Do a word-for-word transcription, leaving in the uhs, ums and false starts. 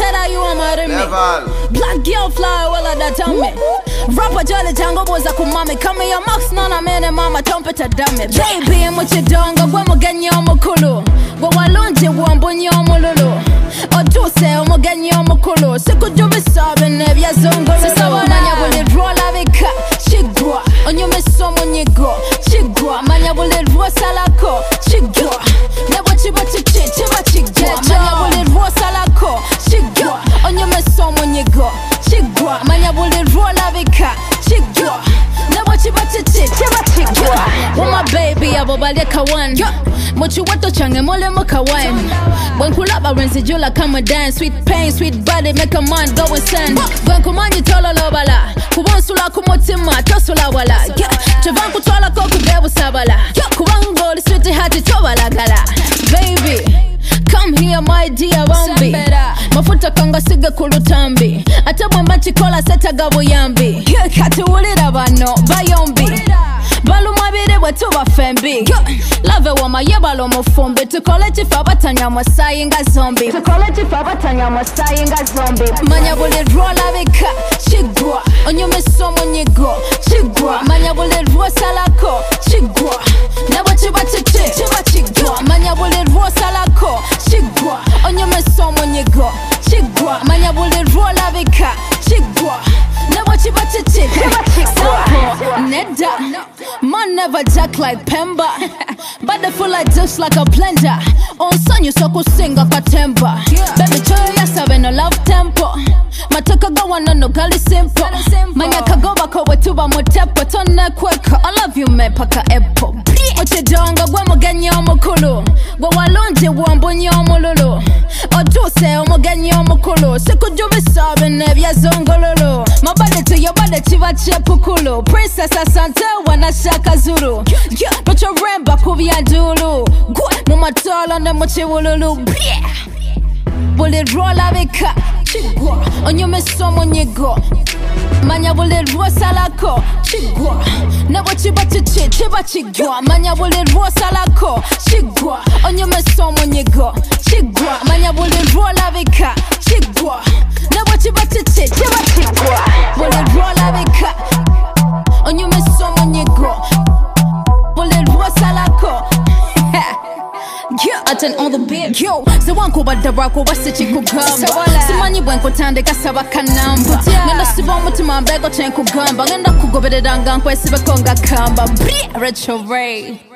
better you are my me. Black girl fly well at that time me. Rapper jolly tango boza kumami. Come here max nana mene mama trumpet a dummy. Baby and what you done go when we get you mukulu. Go walunje wambunye omululu. Otuse omugenyi omukulu. Siku jubi sabe nebya zongolo. Sisa manya buli rola bika. Chigwa onyume somo nyigo. Chigwa manya buli rosa lako. Chigwa nebo chiba chichi chiba chigwa manya buli rosa lako. Chigwa onyume somo nyigo. Chigwa manya buli rola bika. Chigwa nebo chiba chichi chiba chigwa. Oh my baby abo bali kawan. Mochi wato change mole mo kawan. When kulaba renzi jula kama dance. Sweet pain, sweet body make a man go insane. When kumanyi tolo lobala. Kubansula kumotima tosula wala. Chavan kutwala koku bebu sabala. Kubango li sweet hati tobala gala. Baby, come here my dear wambi. Mafuta kanga siga kulutambi. Atabwa mbachi kola seta gabo yambi. Kati ulira bano bayombi. Balu mabire wetuba fembi. Love wama yebalo mufumbi. Tukole chifa batanya mwasayi nga zombi. Tukole chifa batanya mwasayi nga zombi. Manya buli rola bika. Chigwa onyume somo nyigo. Chigwa manya buli rosa lako. Chigwa nebo chiba chichi chiba chigwa manya buli rosa lako. Chigwa onyume somo nyigo. Chigwa manya buli rola bika. Chigwa nebo chiba chichi chiba chigwa. Neda man never jack like Pemba. But they feel like just like a blender. On son you so could sing a katemba. Baby choyo ya sabe no love tempo. Mataka go on no gali simple. Manya kagoba ko wetuba motepo. Tona kweka I love you me paka epo. Oche donga gwa mugenyi omukulu. Gwa walunje wambunye omululu. Otuse omugenyi omukulu. Siku jubi sabe nebya zongololo. My body to your body chiva chepukulu. Princess asante wana shaka zuru. But your remba kubi andulu. Mumatolo ne mochiwululu. Buli rola bika. Chigwa onyume somo nyigo. Manya buli rosa lako. Chigwa nebo chiba chichi chiba chigwa manya buli rosa lako. Chigwa onyume somo nyigo. Chigwa manya buli rola bika. Chigwa nebo chiba chichi chiba chigwa buli rola bika. Onyume somo nyigo. Buli rosa lako. Yeah, I turn on the beat. Yo, se wanko badarako wase chiku gamba. Simanyi bwenko tande kasaba kanamba. Nenda sibo mutima mbego chenku gamba. Ngenda kugobere danga nkwe sibe konga kamba. Retro Ray.